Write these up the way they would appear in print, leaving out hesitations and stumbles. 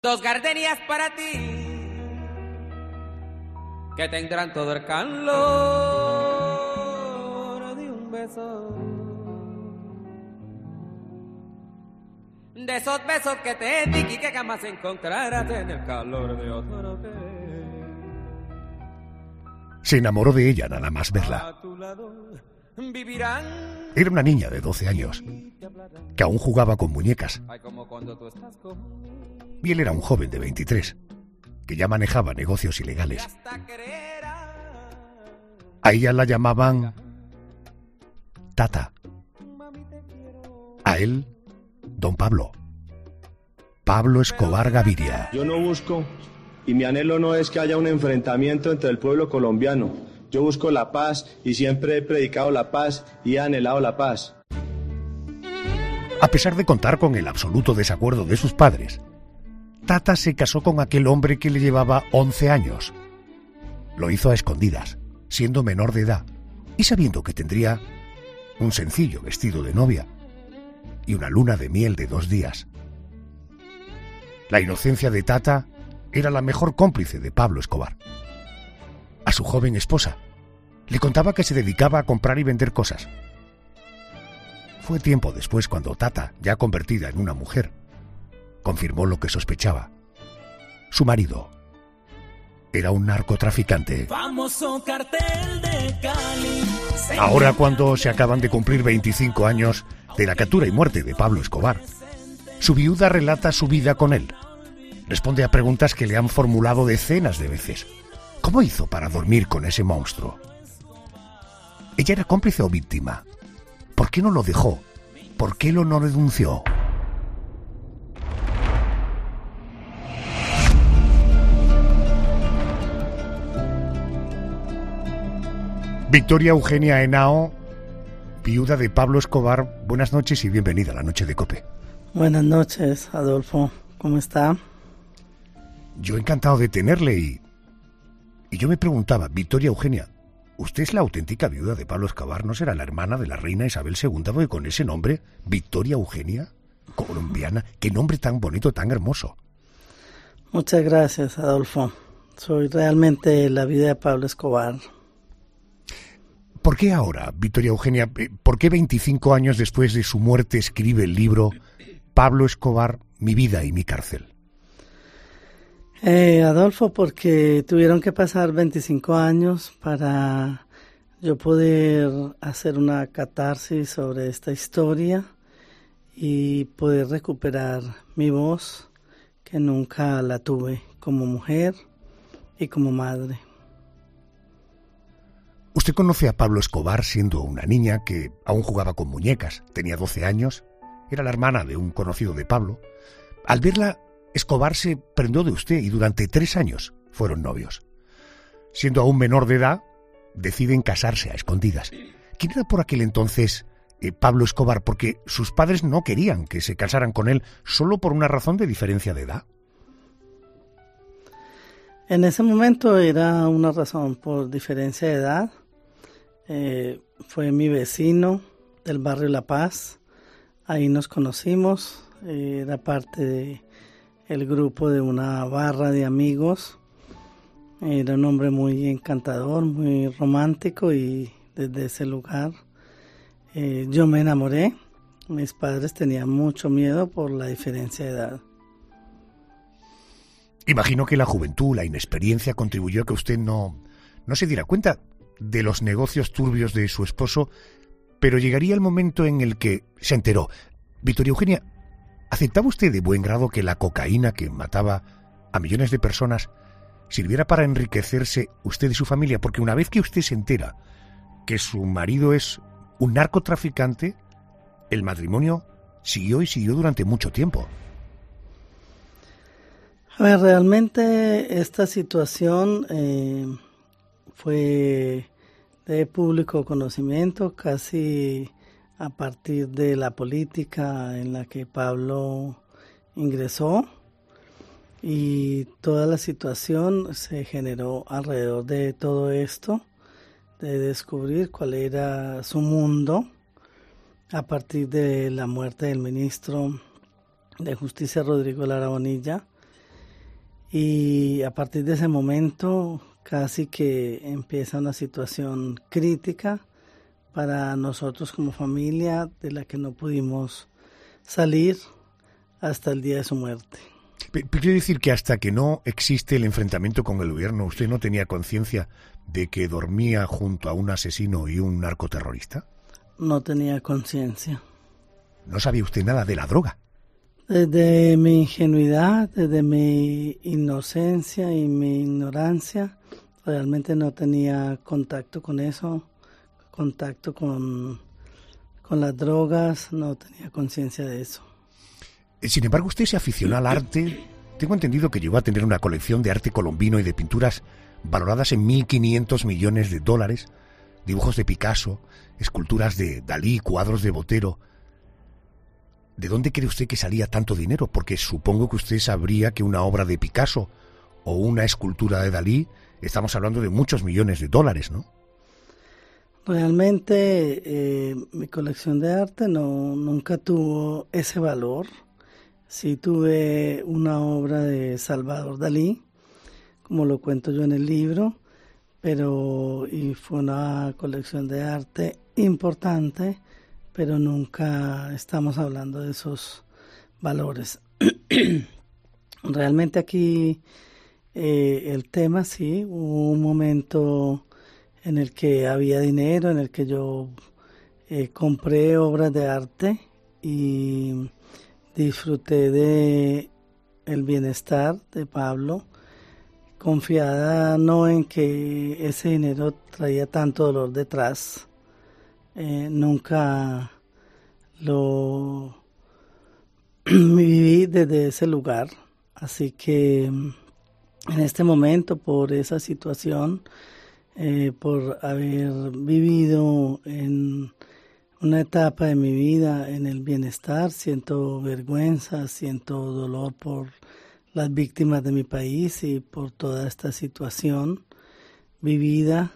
Dos gardenias para ti, que tendrán todo el calor de un beso. De esos besos que te di y que jamás encontrarás en el calor de otro que... Se enamoró de ella nada más verla. Era una niña de 12 años, que aún jugaba con muñecas. Y él era un joven de 23, que ya manejaba negocios ilegales. A ella la llamaban Tata. A él, Don Pablo. Pablo Escobar Gaviria. Yo no busco, y mi anhelo no es que haya un enfrentamiento entre el pueblo colombiano. Yo busco la paz y siempre he predicado la paz y he anhelado la paz. A pesar de contar con el absoluto desacuerdo de sus padres, Tata se casó con aquel hombre que le llevaba 11 años. Lo hizo a escondidas, siendo menor de edad y sabiendo que tendría un sencillo vestido de novia y una luna de miel de 2 días. La inocencia de Tata era la mejor cómplice de Pablo Escobar. A su joven esposa le contaba que se dedicaba a comprar y vender cosas. Fue tiempo después cuando Tata, ya convertida en una mujer, confirmó lo que sospechaba. Su marido era un narcotraficante. Famoso cartel de Cali. Ahora, cuando se acaban de cumplir 25 años de la captura y muerte de Pablo Escobar, su viuda relata su vida con él. Responde a preguntas que le han formulado decenas de veces. ¿Cómo hizo para dormir con ese monstruo? ¿Ella era cómplice o víctima? ¿Por qué no lo dejó? ¿Por qué no lo denunció? Victoria Eugenia Henao, viuda de Pablo Escobar, buenas noches y bienvenida a la Noche de COPE. Buenas noches, Adolfo. ¿Cómo está? Yo encantado de tenerle y yo me preguntaba, Victoria Eugenia, ¿usted es la auténtica viuda de Pablo Escobar? ¿No será la hermana de la reina Isabel II? Porque con ese nombre, Victoria Eugenia, colombiana, qué nombre tan bonito, tan hermoso. Muchas gracias, Adolfo. Soy realmente la viuda de Pablo Escobar. ¿Por qué ahora, Victoria Eugenia, por qué 25 años después de su muerte escribe el libro Pablo Escobar, mi vida y mi cárcel? Adolfo, porque tuvieron que pasar 25 años para yo poder hacer una catarsis sobre esta historia y poder recuperar mi voz, que nunca la tuve como mujer y como madre. Usted conoce a Pablo Escobar siendo una niña que aún jugaba con muñecas, tenía 12 años, era la hermana de un conocido de Pablo. Al verla, Escobar se prendió de usted y durante 3 años fueron novios. Siendo aún menor de edad, deciden casarse a escondidas. ¿Quién era por aquel entonces Pablo Escobar? Porque sus padres no querían que se casaran con él solo por una razón de diferencia de edad. En ese momento era una razón por diferencia de edad. Fue mi vecino del barrio La Paz. Ahí nos conocimos. Era parte del grupo de una barra de amigos. Era un hombre muy encantador, muy romántico y desde ese lugar yo me enamoré. Mis padres tenían mucho miedo por la diferencia de edad. Imagino que la juventud, la inexperiencia contribuyó a que usted no se diera cuenta de los negocios turbios de su esposo, pero llegaría el momento en el que se enteró. Victoria Eugenia, ¿aceptaba usted de buen grado que la cocaína que mataba a millones de personas sirviera para enriquecerse usted y su familia? Porque una vez que usted se entera que su marido es un narcotraficante, el matrimonio siguió y siguió durante mucho tiempo. A ver, realmente esta situación fue de público conocimiento casi a partir de la política en la que Pablo ingresó, y toda la situación se generó alrededor de todo esto, de descubrir cuál era su mundo a partir de la muerte del ministro de Justicia, Rodrigo Lara Bonilla, Y a partir de ese momento casi que empieza una situación crítica para nosotros como familia, de la que no pudimos salir hasta el día de su muerte. Pero quiere decir que hasta que no existe el enfrentamiento con el gobierno, ¿usted no tenía conciencia de que dormía junto a un asesino y un narcoterrorista? No tenía conciencia. ¿No sabía usted nada de la droga? Desde mi ingenuidad, desde mi inocencia y mi ignorancia, realmente no tenía contacto con eso, contacto con las drogas, no tenía conciencia de eso. Sin embargo, usted se aficionó al arte. Tengo entendido que llegó a tener una colección de arte colombino y de pinturas valoradas en $1.500 millones, dibujos de Picasso, esculturas de Dalí, cuadros de Botero. ¿De dónde cree usted que salía tanto dinero? Porque supongo que usted sabría que una obra de Picasso o una escultura de Dalí, estamos hablando de muchos millones de dólares, ¿no? Realmente mi colección de arte nunca tuvo ese valor. Sí tuve una obra de Salvador Dalí, como lo cuento yo en el libro, y fue una colección de arte importante, pero nunca estamos hablando de esos valores. Realmente aquí el tema, sí, hubo un momento en el que había dinero, en el que yo compré obras de arte y disfruté de el bienestar de Pablo, confiada no en que ese dinero traía tanto dolor detrás. Nunca lo viví desde ese lugar, así que en este momento, por esa situación, por haber vivido en una etapa de mi vida en el bienestar, siento vergüenza, siento dolor por las víctimas de mi país y por toda esta situación vivida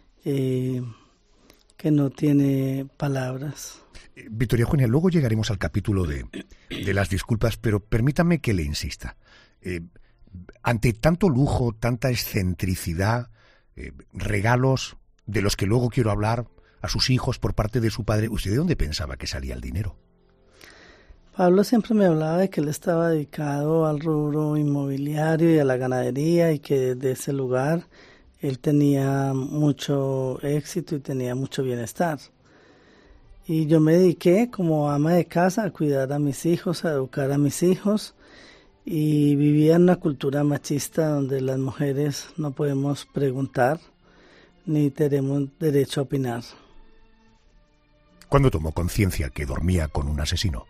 que no tiene palabras. Victoria Eugenia, luego llegaremos al capítulo de las disculpas, pero permítame que le insista. Ante tanto lujo, tanta excentricidad, regalos de los que luego quiero hablar a sus hijos por parte de su padre, ¿usted de dónde pensaba que salía el dinero? Pablo siempre me hablaba de que él estaba dedicado al rubro inmobiliario y a la ganadería, y que desde ese lugar él tenía mucho éxito y tenía mucho bienestar. Y yo me dediqué como ama de casa a cuidar a mis hijos, a educar a mis hijos, y vivía en una cultura machista donde las mujeres no podemos preguntar ni tenemos derecho a opinar. ¿Cuándo tomó conciencia que dormía con un asesino?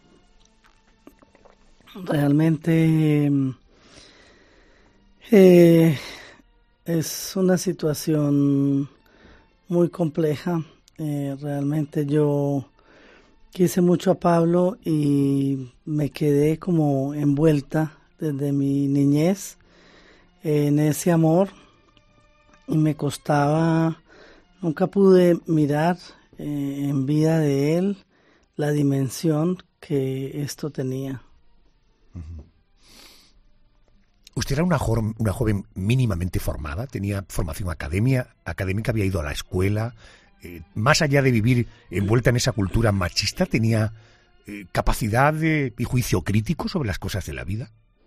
Realmente es una situación muy compleja. Realmente yo quise mucho a Pablo y me quedé como envuelta desde mi niñez en ese amor, y me costaba, nunca pude mirar en vida de él la dimensión que esto tenía. ¿Usted era una joven mínimamente formada? ¿Tenía formación académica? ¿Había ido a la escuela? Más allá de vivir envuelta en esa cultura machista, ¿tenía capacidad y juicio crítico sobre las cosas de la vida?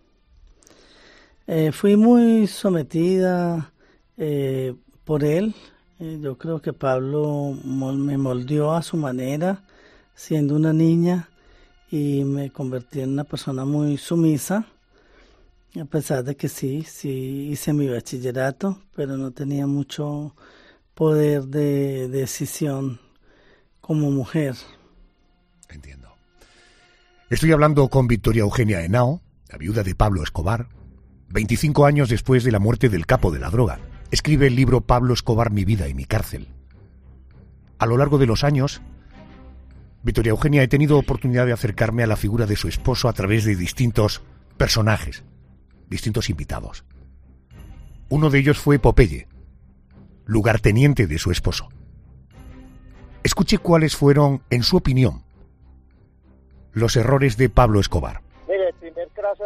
Fui muy sometida por él. Yo creo que Pablo me moldeó a su manera, siendo una niña, y me convertí en una persona muy sumisa, a pesar de que sí hice mi bachillerato, pero no tenía mucho poder de decisión como mujer. Entiendo. Estoy hablando con Victoria Eugenia Henao, la viuda de Pablo Escobar, 25 años después de la muerte del capo de la droga. Escribe el libro Pablo Escobar, mi vida y mi cárcel. A lo largo de los años, Victoria Eugenia, he tenido oportunidad de acercarme a la figura de su esposo a través de distintos personajes, distintos invitados. Uno de ellos fue Popeye, lugarteniente de su esposo. Escuche cuáles fueron, en su opinión, los errores de Pablo Escobar. Mire, el primer craso error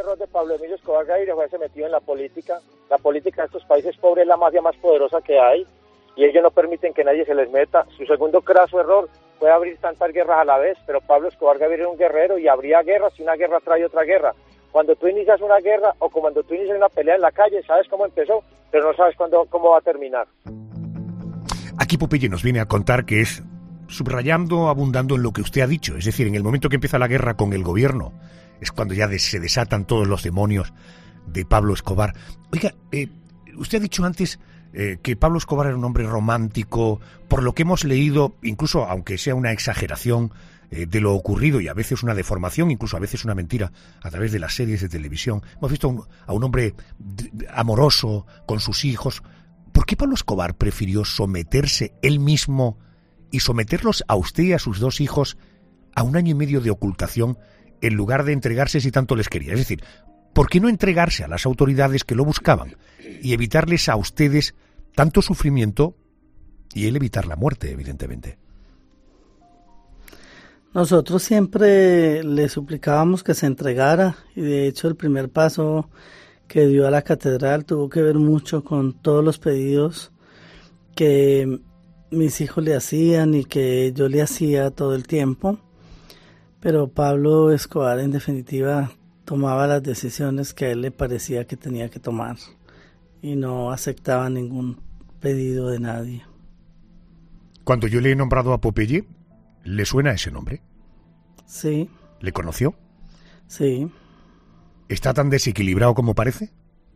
error de Pablo Emilio Escobar Gaviria fue haberse metido en la política. La política de estos países pobres es la mafia más poderosa que hay y ellos no permiten que nadie se les meta. Su segundo craso error fue abrir tantas guerras a la vez, pero Pablo Escobar Gaviria era un guerrero y abría guerras y una guerra trae otra guerra. Cuando tú inicias una guerra o cuando tú inicias una pelea en la calle, sabes cómo empezó, pero no sabes cómo va a terminar. Aquí Popeye nos viene a contar que es subrayando, abundando en lo que usted ha dicho. Es decir, en el momento que empieza la guerra con el gobierno, es cuando ya se desatan todos los demonios de Pablo Escobar. Oiga, usted ha dicho antes que Pablo Escobar era un hombre romántico, por lo que hemos leído, incluso aunque sea una exageración de lo ocurrido y a veces una deformación, incluso a veces una mentira, a través de las series de televisión. Hemos visto a un hombre amoroso con sus hijos. ¿Por qué Pablo Escobar prefirió someterse él mismo y someterlos a usted y a sus 2 hijos a 1 año y medio de ocultación en lugar de entregarse si tanto les quería? Es decir, ¿por qué no entregarse a las autoridades que lo buscaban y evitarles a ustedes tanto sufrimiento y él evitar la muerte, evidentemente? Nosotros siempre le suplicábamos que se entregara y de hecho el primer paso que dio a la catedral tuvo que ver mucho con todos los pedidos que mis hijos le hacían y que yo le hacía todo el tiempo, pero Pablo Escobar en definitiva tomaba las decisiones que a él le parecía que tenía que tomar y no aceptaba ningún pedido de nadie. Cuando yo le he nombrado a Popeye, ¿le suena ese nombre? Sí. ¿Le conoció? Sí. ¿Está tan desequilibrado como parece?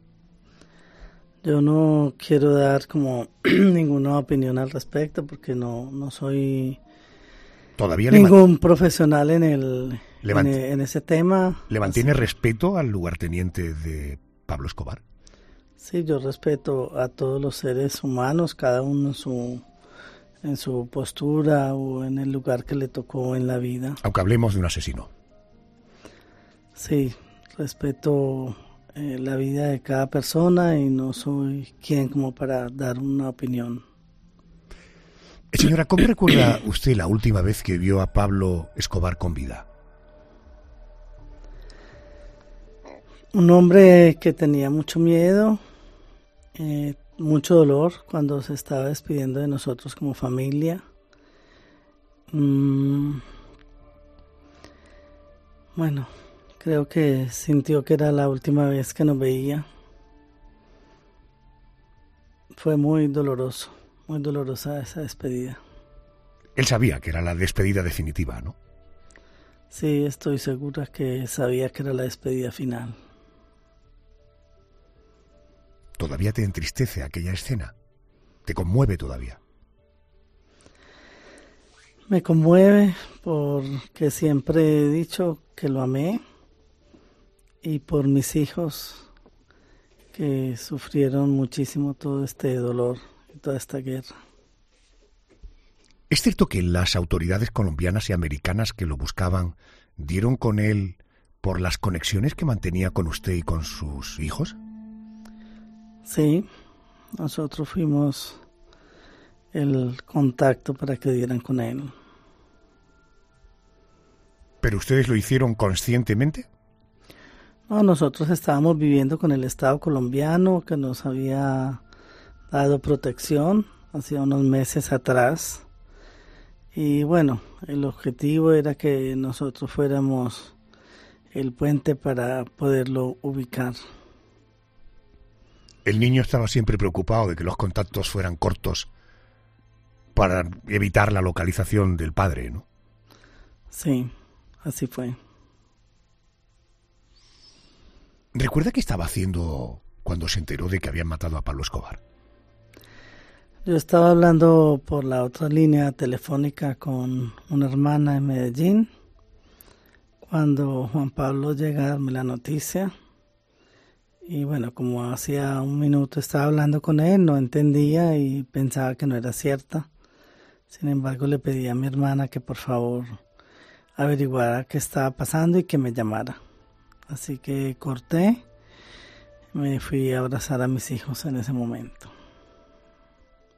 Yo no quiero dar como ninguna opinión al respecto porque no soy todavía ningún profesional en ese tema. ¿Le mantiene respeto al lugarteniente de Pablo Escobar? Sí, yo respeto a todos los seres humanos, cada uno en su postura o en el lugar que le tocó en la vida. Aunque hablemos de un asesino. Sí, respeto la vida de cada persona y no soy quien como para dar una opinión. Señora, ¿cómo recuerda usted la última vez que vio a Pablo Escobar con vida? Un hombre que tenía mucho miedo, mucho dolor cuando se estaba despidiendo de nosotros como familia. Bueno, creo que sintió que era la última vez que nos veía. Fue muy dolorosa esa despedida. Él sabía que era la despedida definitiva, ¿no? Sí, estoy segura que sabía que era la despedida final. ¿Todavía te entristece aquella escena? ¿Te conmueve todavía? Me conmueve porque siempre he dicho que lo amé y por mis hijos que sufrieron muchísimo todo este dolor y toda esta guerra. ¿Es cierto que las autoridades colombianas y americanas que lo buscaban dieron con él por las conexiones que mantenía con usted y con sus hijos? Sí, nosotros fuimos el contacto para que dieran con él. ¿Pero ustedes lo hicieron conscientemente? No, nosotros estábamos viviendo con el Estado colombiano que nos había dado protección hacía unos meses atrás. Y bueno, el objetivo era que nosotros fuéramos el puente para poderlo ubicar. El niño estaba siempre preocupado de que los contactos fueran cortos para evitar la localización del padre, ¿no? Sí, así fue. ¿Recuerda qué estaba haciendo cuando se enteró de que habían matado a Pablo Escobar? Yo estaba hablando por la otra línea telefónica con una hermana en Medellín cuando Juan Pablo llega a darme la noticia. Y bueno, como hacía un minuto estaba hablando con él, no entendía y pensaba que no era cierta. Sin embargo, le pedí a mi hermana que por favor averiguara qué estaba pasando y que me llamara. Así que corté, me fui a abrazar a mis hijos en ese momento.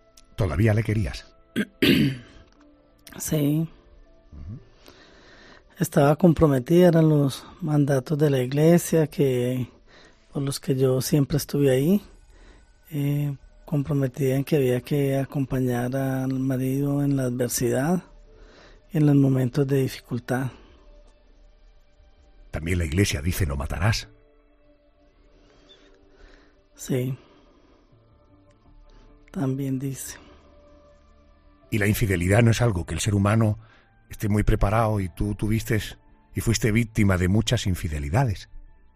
¿Todavía le querías? Sí. estaba comprometida, eran los mandatos de la iglesia por los que yo siempre estuve ahí, comprometida en que había que acompañar al marido en la adversidad y en los momentos de dificultad. También la iglesia dice no matarás. Sí, también dice. Y la infidelidad no es algo que el ser humano esté muy preparado, y tú tuviste y fuiste víctima de muchas infidelidades.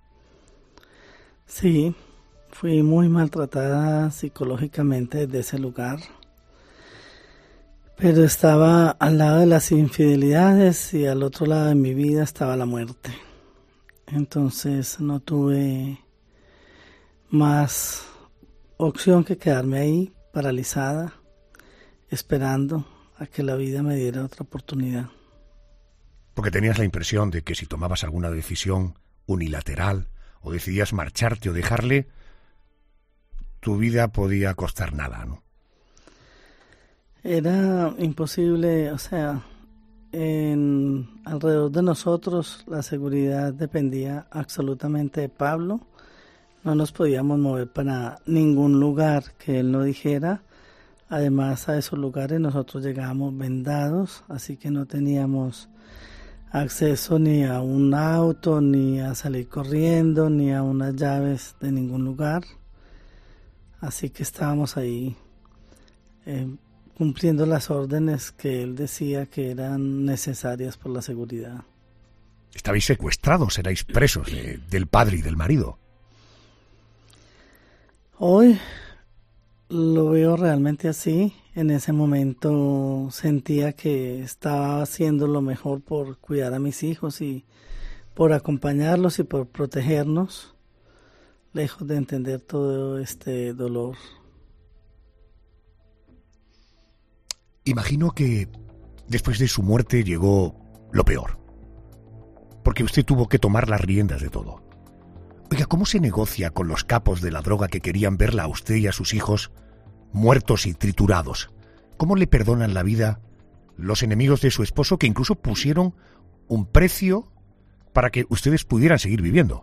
Sí, fui muy maltratada psicológicamente desde ese lugar, pero estaba al lado de las infidelidades y al otro lado de mi vida estaba la muerte. Entonces no tuve más opción que quedarme ahí paralizada, esperando a que la vida me diera otra oportunidad. Porque tenías la impresión de que si tomabas alguna decisión unilateral o decidías marcharte o dejarle, tu vida podía costar nada, ¿no? Era imposible, o sea, alrededor de nosotros la seguridad dependía absolutamente de Pablo. No nos podíamos mover para ningún lugar que él no dijera. Además, a esos lugares nosotros llegábamos vendados, así que no teníamos acceso ni a un auto, ni a salir corriendo, ni a unas llaves de ningún lugar. Así que estábamos ahí cumpliendo las órdenes que él decía que eran necesarias por la seguridad. Estabais secuestrados, erais presos del padre y del marido. Hoy lo veo realmente así. En ese momento sentía que estaba haciendo lo mejor por cuidar a mis hijos y por acompañarlos y por protegernos, lejos de entender todo este dolor. Imagino que después de su muerte llegó lo peor, porque usted tuvo que tomar las riendas de todo. Oiga, ¿cómo se negocia con los capos de la droga que querían verla a usted y a sus hijos muertos y triturados? ¿Cómo le perdonan la vida los enemigos de su esposo, que incluso pusieron un precio para que ustedes pudieran seguir viviendo?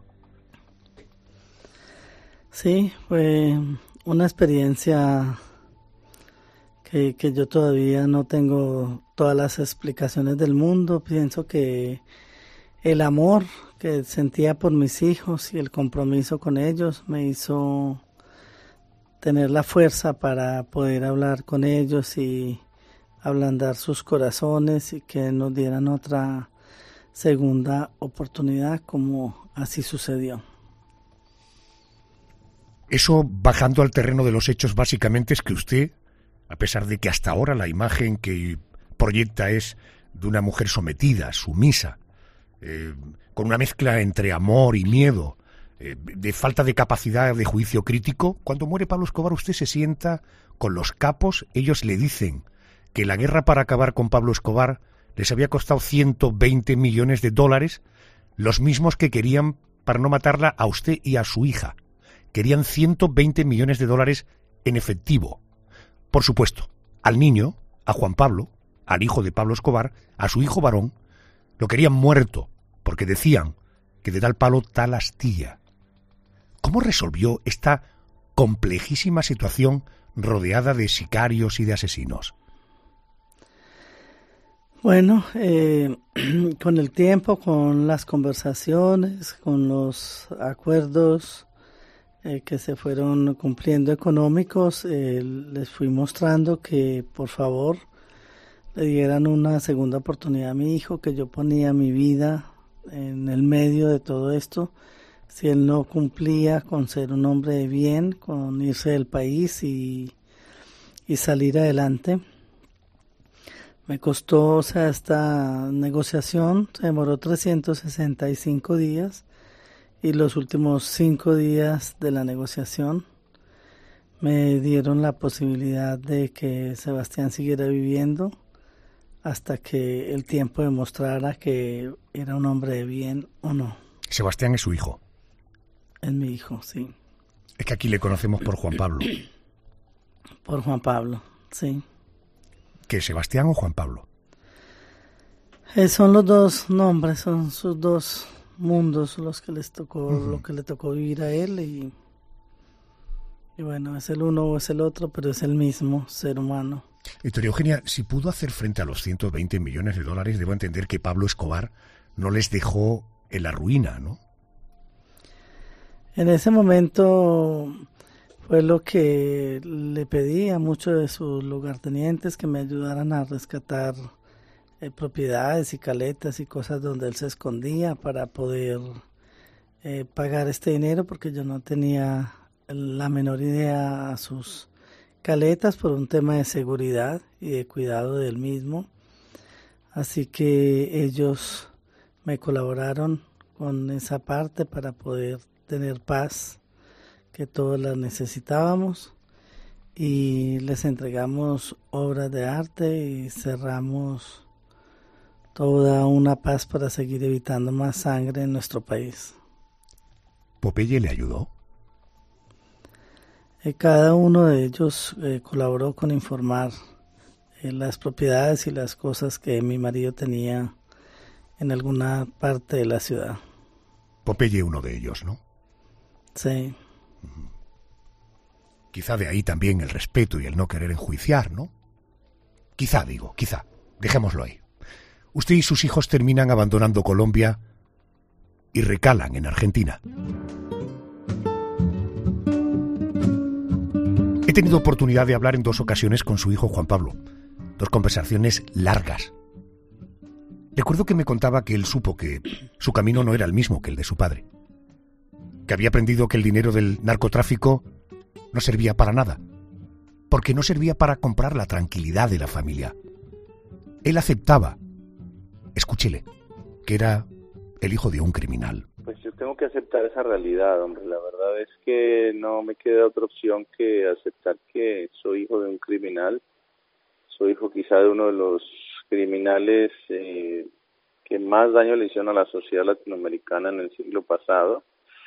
Sí, fue una experiencia que yo todavía no tengo todas las explicaciones del mundo. Pienso que el amor que sentía por mis hijos y el compromiso con ellos me hizo tener la fuerza para poder hablar con ellos y ablandar sus corazones y que nos dieran otra segunda oportunidad, como así sucedió. Eso, bajando al terreno de los hechos, básicamente es que usted, a pesar de que hasta ahora la imagen que proyecta es de una mujer sometida, sumisa, con una mezcla entre amor y miedo, de falta de capacidad de juicio crítico, cuando muere Pablo Escobar usted se sienta con los capos. Ellos le dicen que la guerra para acabar con Pablo Escobar les había costado $120 millones, los mismos que querían para no matarla a usted y a su hija. Querían $120 millones en efectivo. Por supuesto, al niño, a Juan Pablo, al hijo de Pablo Escobar, a su hijo varón, lo querían muerto, porque decían que de tal palo tal astilla. ¿Cómo resolvió esta complejísima situación rodeada de sicarios y de asesinos? Bueno, con el tiempo, con las conversaciones, con los acuerdos que se fueron cumpliendo económicos, les fui mostrando que por favor le dieran una segunda oportunidad a mi hijo, que yo ponía mi vida en el medio de todo esto. Si él no cumplía con ser un hombre de bien, con irse del país y salir adelante. Me costó, esta negociación se demoró 365 días y los últimos 5 días de la negociación me dieron la posibilidad de que Sebastián siguiera viviendo hasta que el tiempo demostrara que era un hombre de bien o no. Sebastián es su hijo. Es mi hijo, sí. Es que aquí le conocemos por Juan Pablo. Por Juan Pablo, sí. ¿Qué, Sebastián o Juan Pablo? Son los dos nombres, son sus dos mundos los que les tocó, lo que le tocó vivir a él y bueno, es el uno o es el otro, pero es el mismo ser humano. Victoria Eugenia, si pudo hacer frente a los 120 millones de dólares, debo entender que Pablo Escobar no les dejó en la ruina, ¿no? En ese momento fue lo que le pedí a muchos de sus lugartenientes que me ayudaran a rescatar propiedades y caletas y cosas donde él se escondía para poder pagar este dinero, porque yo no tenía la menor idea a sus caletas por un tema de seguridad y de cuidado del mismo. Así que ellos me colaboraron con esa parte para poder tener paz, que todos la necesitábamos, y les entregamos obras de arte y cerramos toda una paz para seguir evitando más sangre en nuestro país. ¿Popeye le ayudó? Cada uno de ellos colaboró con informar las propiedades y las cosas que mi marido tenía en alguna parte de la ciudad. Popeye uno de ellos, ¿no? Sí. Quizá de ahí también el respeto y el no querer enjuiciar, ¿no? Quizá, dejémoslo ahí. Usted y sus hijos terminan abandonando Colombia y recalan en Argentina. He tenido oportunidad de hablar en 2 ocasiones con su hijo Juan Pablo. 2 conversaciones largas. Recuerdo que me contaba que él supo que su camino no era el mismo que el de su padre. Que había aprendido que el dinero del narcotráfico no servía para nada. Porque no servía para comprar la tranquilidad de la familia. Él aceptaba, escúchele, que era el hijo de un criminal. Pues yo tengo que aceptar esa realidad, hombre. La verdad es que no me queda otra opción que aceptar que soy hijo de un criminal. Soy hijo quizá de uno de los criminales que más daño le hicieron a la sociedad latinoamericana en el siglo pasado.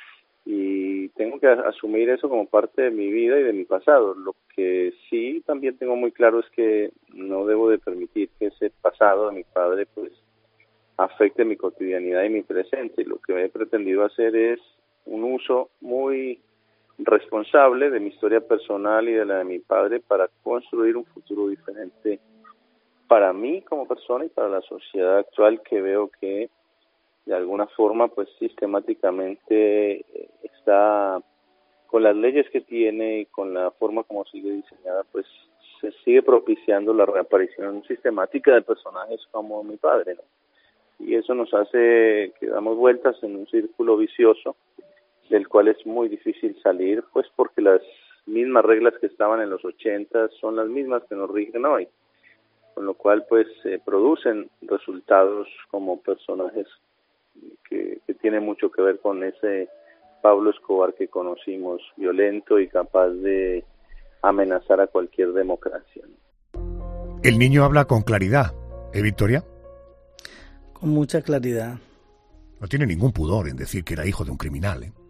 Y tengo que asumir eso como parte de mi vida y de mi pasado. Lo que sí también tengo muy claro es que no debo de permitir que ese pasado de mi padre pues afecte mi cotidianidad y mi presente. Lo que he pretendido hacer es un uso muy responsable de mi historia personal y de la de mi padre para construir un futuro diferente para mí como persona y para la sociedad actual, que veo que de alguna forma pues sistemáticamente está, con las leyes que tiene y con la forma como sigue diseñada, pues se sigue propiciando la reaparición sistemática de personajes como mi padre, ¿no? Y eso nos hace que damos vueltas en un círculo vicioso del cual es muy difícil salir, pues porque las mismas reglas que estaban en los 80 son las mismas que nos rigen hoy, con lo cual pues se producen resultados como personajes que tienen mucho que ver con ese Pablo Escobar que conocimos, violento y capaz de amenazar a cualquier democracia. El niño habla con claridad, Victoria? Con mucha claridad. No tiene ningún pudor en decir que era hijo de un criminal, ¿eh?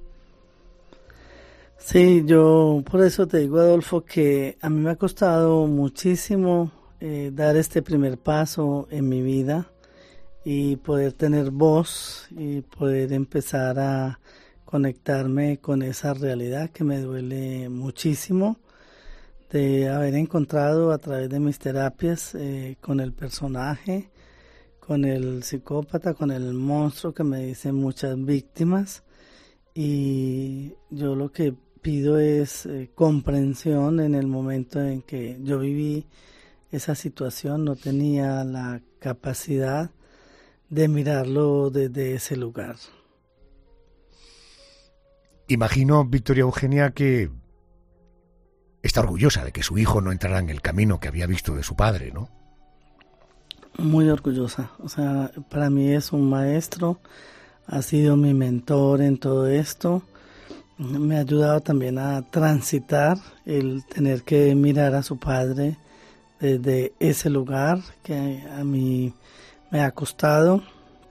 Sí, yo por eso te digo, Adolfo, que a mí me ha costado muchísimo dar este primer paso en mi vida y poder tener voz y poder empezar a conectarme con esa realidad que me duele muchísimo de haber encontrado a través de mis terapias con el personaje, con el psicópata, con el monstruo que me dicen muchas víctimas, y yo lo que pido es comprensión. En el momento en que yo viví esa situación no tenía la capacidad de mirarlo desde ese lugar. Imagino, Victoria Eugenia, que está orgullosa de que su hijo no entrara en el camino que había visto de su padre, ¿no? Muy orgullosa. O sea, para mí es un maestro, ha sido mi mentor en todo esto. Me ha ayudado también a transitar el tener que mirar a su padre desde ese lugar que a mí me ha costado,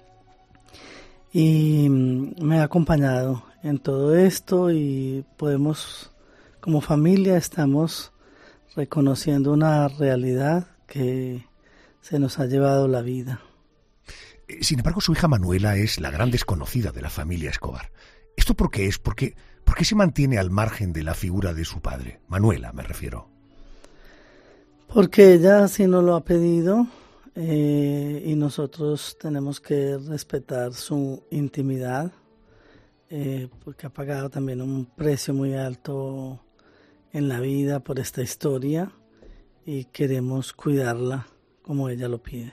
y me ha acompañado en todo esto, y podemos, como familia, estamos reconociendo una realidad que se nos ha llevado la vida. Sin embargo, su hija Manuela es la gran desconocida de la familia Escobar. ¿Esto por qué es? ¿Por qué se mantiene al margen de la figura de su padre? Manuela, me refiero. Porque ella sí nos lo ha pedido y nosotros tenemos que respetar su intimidad, porque ha pagado también un precio muy alto en la vida por esta historia y queremos cuidarla como ella lo pide.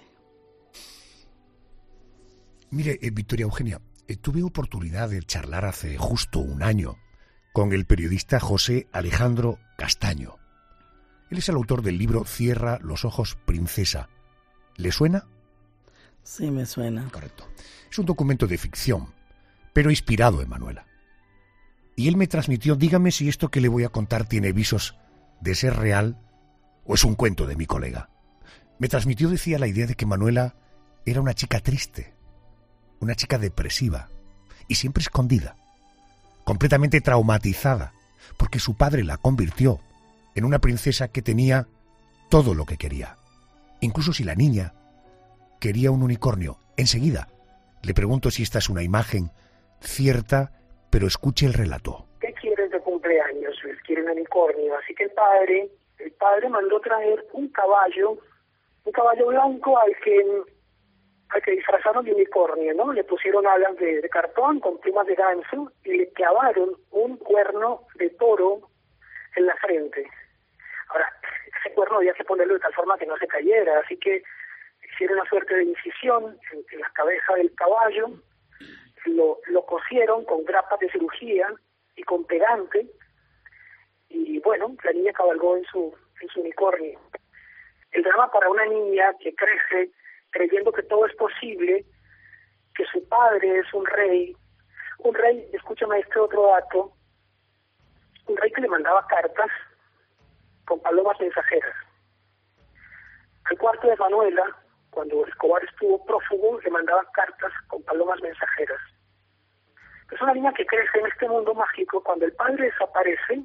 Mire, Victoria Eugenia, tuve oportunidad de charlar hace justo un año con el periodista José Alejandro Castaño. Él es el autor del libro Cierra los ojos, princesa. ¿Le suena? Sí, me suena. Correcto. Es un documento de ficción, pero inspirado en Manuela. Y él me transmitió, dígame si esto que le voy a contar tiene visos de ser real o es un cuento de mi colega. Me transmitió, decía, la idea de que Manuela era una chica triste, una chica depresiva y siempre escondida, completamente traumatizada, porque su padre la convirtió en una princesa que tenía todo lo que quería. Incluso si la niña quería un unicornio. Enseguida le pregunto si esta es una imagen cierta, pero escuche el relato. ¿Qué quieres de cumpleaños? Él quiere un unicornio. Así que el padre mandó traer un caballo blanco al que disfrazaron de unicornio, ¿no? Le pusieron alas de cartón con plumas de ganso y le clavaron un cuerno de toro en la frente. Ahora, ese cuerno había que ponerlo de tal forma que no se cayera, así que hicieron una suerte de incisión en la cabeza del caballo, lo cosieron con grapas de cirugía y con pegante, y bueno, la niña cabalgó en su unicornio. El drama para una niña que crece creyendo que todo es posible, que su padre es un rey, escúchame este otro dato, un rey que le mandaba cartas con palomas mensajeras. Al cuarto de Manuela, cuando Escobar estuvo prófugo, le mandaban cartas con palomas mensajeras. Es una niña que crece en este mundo mágico. Cuando el padre desaparece,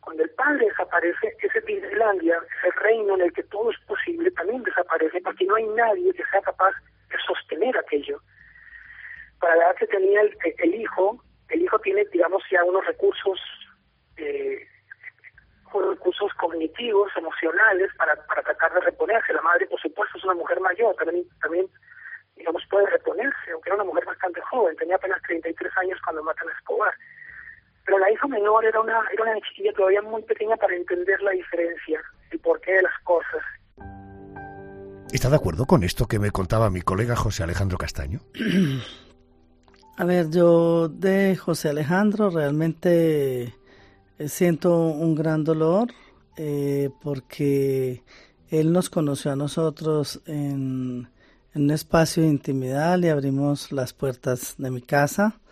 ese Disneylandia, ese reino en el que todo es posible, también desaparece, porque no hay nadie que sea capaz de sostener aquello. Para la edad que tenía el hijo tiene, digamos, ya unos recursos cognitivos, emocionales, para tratar de reponerse. La madre, por supuesto, es una mujer mayor, también digamos, puede reponerse, aunque era una mujer bastante joven, tenía apenas 33 años cuando matan a Escobar. Pero la hija menor era una chiquilla todavía muy pequeña para entender la diferencia, el porqué de las cosas. ¿Está de acuerdo con esto que me contaba mi colega José Alejandro Castaño? A ver, yo de José Alejandro realmente siento un gran dolor porque él nos conoció a nosotros en un espacio de intimidad, le abrimos las puertas de mi casa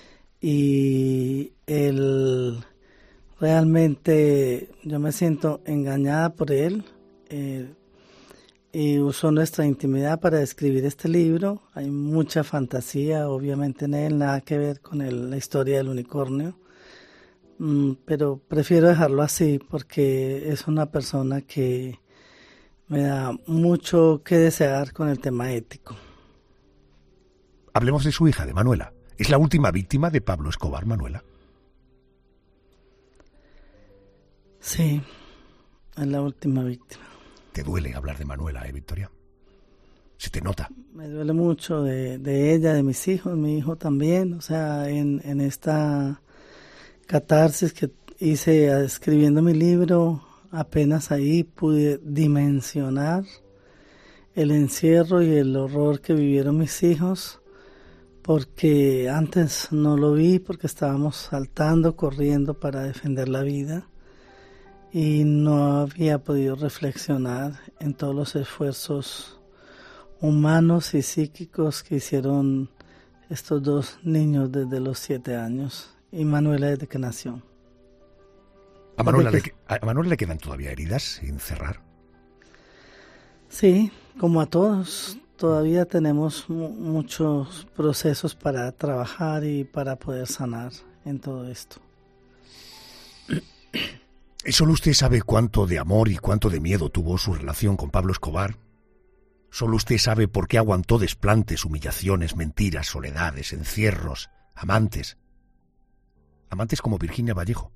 y él realmente, yo me siento engañada por él y usó nuestra intimidad para escribir este libro. Hay mucha fantasía obviamente en él, nada que ver con la historia del unicornio, pero prefiero dejarlo así porque es una persona que me da mucho que desear con el tema ético. Hablemos de su hija, de Manuela. ¿Es la última víctima de Pablo Escobar, Manuela? Sí, es la última víctima. ¿Te duele hablar de Manuela, Victoria? Se te nota. Me duele mucho de ella, de mis hijos, mi hijo también. O sea, en esta catarsis que hice escribiendo mi libro, apenas ahí pude dimensionar el encierro y el horror que vivieron mis hijos, porque antes no lo vi, porque estábamos saltando, corriendo para defender la vida y no había podido reflexionar en todos los esfuerzos humanos y psíquicos que hicieron estos dos niños desde los 7 años y Manuela desde que nació. ¿A Manuela le quedan todavía heridas sin cerrar? Sí, como a todos, todavía tenemos muchos procesos para trabajar y para poder sanar en todo esto. ¿Solo usted sabe cuánto de amor y cuánto de miedo tuvo su relación con Pablo Escobar? Solo usted sabe por qué aguantó desplantes, humillaciones, mentiras, soledades, encierros, amantes. Amantes como Virginia Vallejo.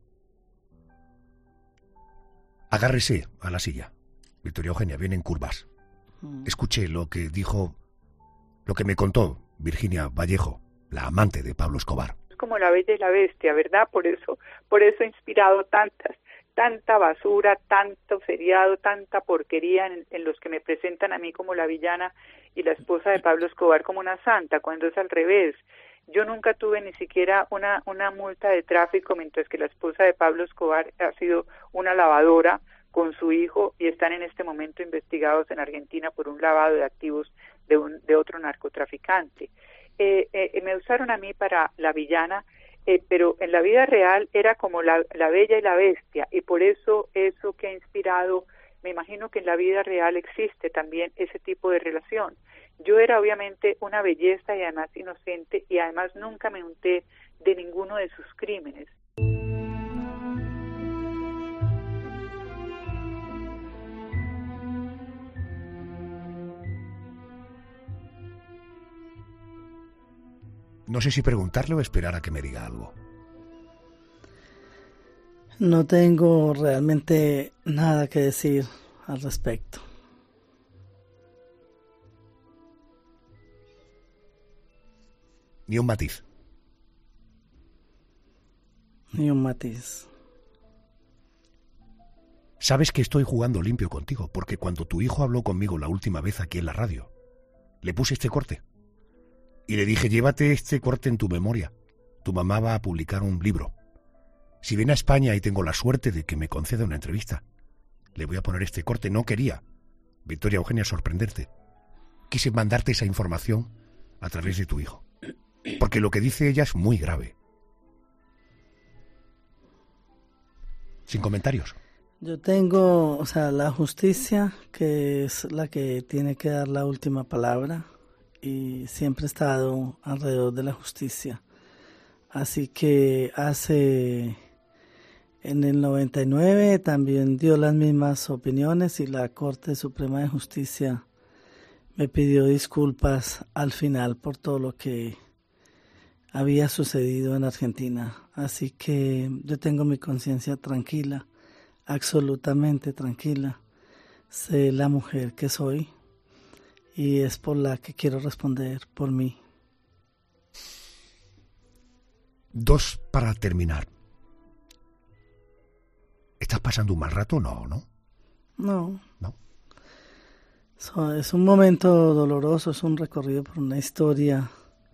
Agárrese a la silla. Victoria Eugenia, viene en curvas. Escuche lo que dijo, lo que me contó Virginia Vallejo, la amante de Pablo Escobar. Es como La Bella y la Bestia, ¿verdad? Por eso he inspirado tanta basura, tanto feriado, tanta porquería en los que me presentan a mí como la villana y la esposa de Pablo Escobar como una santa, cuando es al revés. Yo nunca tuve ni siquiera una multa de tráfico, mientras que la esposa de Pablo Escobar ha sido una lavadora con su hijo y están en este momento investigados en Argentina por un lavado de activos de otro narcotraficante. Me usaron a mí para la villana, pero en la vida real era como la Bella y la Bestia, y por eso que ha inspirado, me imagino que en la vida real existe también ese tipo de relación. Yo era obviamente una belleza y además inocente, y además nunca me unté de ninguno de sus crímenes. No sé si preguntarle o esperar a que me diga algo. No tengo realmente nada que decir al respecto. Ni un matiz. Ni un matiz. Sabes que estoy jugando limpio contigo, porque cuando tu hijo habló conmigo la última vez aquí en la radio, le puse este corte. Y le dije, llévate este corte en tu memoria. Tu mamá va a publicar un libro. Si viene a España y tengo la suerte de que me conceda una entrevista, le voy a poner este corte. No quería, Victoria Eugenia, sorprenderte. Quise mandarte esa información a través de tu hijo. Porque lo que dice ella es muy grave. Sin comentarios. Yo tengo, la justicia, que es la que tiene que dar la última palabra, y siempre he estado alrededor de la justicia. Así que en el 99 también dio las mismas opiniones, y la Corte Suprema de Justicia me pidió disculpas al final por todo lo que había sucedido en Argentina. Así que yo tengo mi conciencia tranquila, absolutamente tranquila. Sé la mujer que soy y es por la que quiero responder, por mí. 2 para terminar. ¿Estás pasando un mal rato? No. No. Es un momento doloroso, es un recorrido por una historia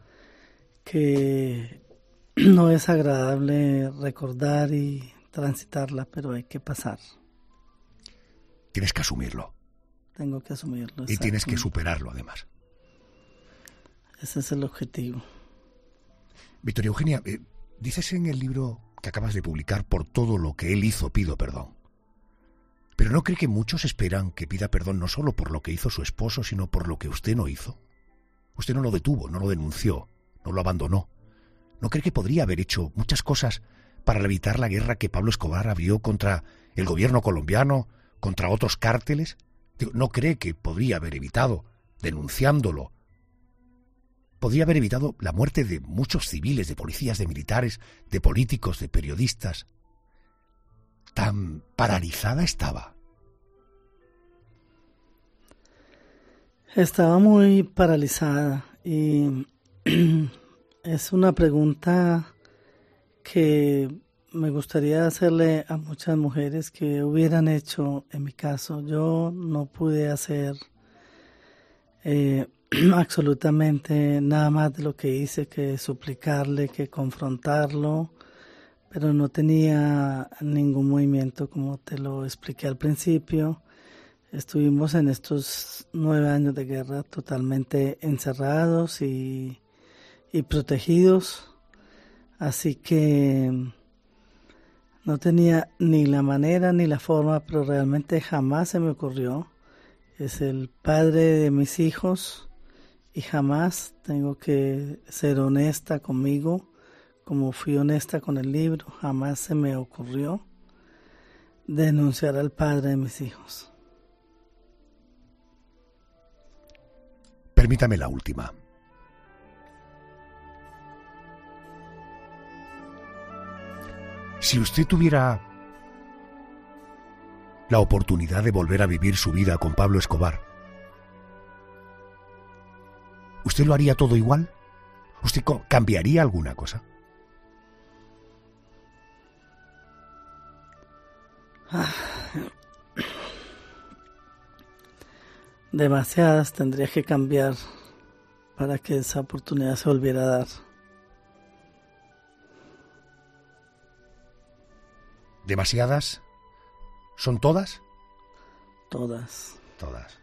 que no es agradable recordar y transitarla, pero hay que pasar. Tienes que asumirlo. Tengo que asumirlo. Y tienes que superarlo, además. Ese es el objetivo. Victoria Eugenia, dices en el libro que acabas de publicar, por todo lo que él hizo pido perdón. Pero ¿no cree que muchos esperan que pida perdón no solo por lo que hizo su esposo, sino por lo que usted no hizo? Usted no lo detuvo, no lo denunció, no lo abandonó. ¿No cree que podría haber hecho muchas cosas para evitar la guerra que Pablo Escobar abrió contra el gobierno colombiano, contra otros cárteles? ¿No cree que podría haber evitado, denunciándolo? Podría haber evitado la muerte de muchos civiles, de policías, de militares, de políticos, de periodistas. Tan paralizada estaba. Estaba muy paralizada, y es una pregunta que me gustaría hacerle a muchas mujeres que hubieran hecho en mi caso. Yo no pude hacer absolutamente nada más de lo que hice, que suplicarle, que confrontarlo, pero no tenía ningún movimiento, como te lo expliqué al principio. Estuvimos en estos 9 años de guerra totalmente encerrados y protegidos, así que no tenía ni la manera ni la forma, pero realmente jamás se me ocurrió. Es el padre de mis hijos y jamás tengo que ser honesta conmigo, como fui honesta con el libro. Jamás se me ocurrió denunciar al padre de mis hijos. Permítame la última. Si usted tuviera la oportunidad de volver a vivir su vida con Pablo Escobar, ¿usted lo haría todo igual? ¿Usted cambiaría alguna cosa? Demasiadas tendría que cambiar para que esa oportunidad se volviera a dar. ¿Demasiadas? ¿Son todas? Todas. Todas.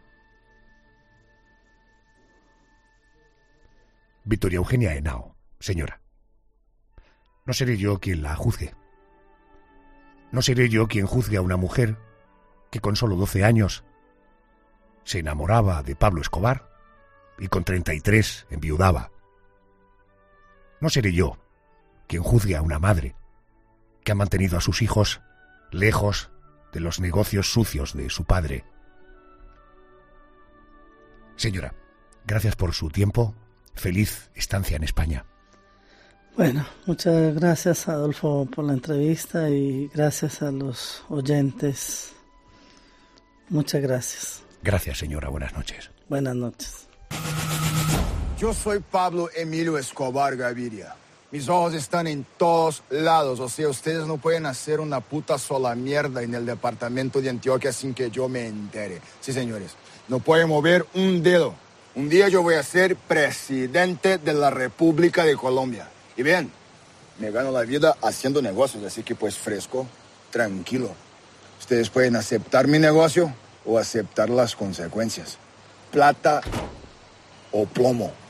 Victoria Eugenia Henao, señora. No seré yo quien la juzgue. No seré yo quien juzgue a una mujer que con solo 12 años se enamoraba de Pablo Escobar y con 33 enviudaba. No seré yo quien juzgue a una madre que ha mantenido a sus hijos lejos de los negocios sucios de su padre. Señora, gracias por su tiempo. Feliz estancia en España. Bueno, muchas gracias, Adolfo, por la entrevista y gracias a los oyentes. Muchas gracias. Gracias, señora. Buenas noches. Buenas noches. Yo soy Pablo Emilio Escobar Gaviria. Mis ojos están en todos lados. O sea, ustedes no pueden hacer una puta sola mierda en el departamento de Antioquia sin que yo me entere. Sí, señores. No pueden mover un dedo. Un día yo voy a ser presidente de la República de Colombia. Y bien, me gano la vida haciendo negocios, así que pues fresco, tranquilo. Ustedes pueden aceptar mi negocio o aceptar las consecuencias. Plata o plomo.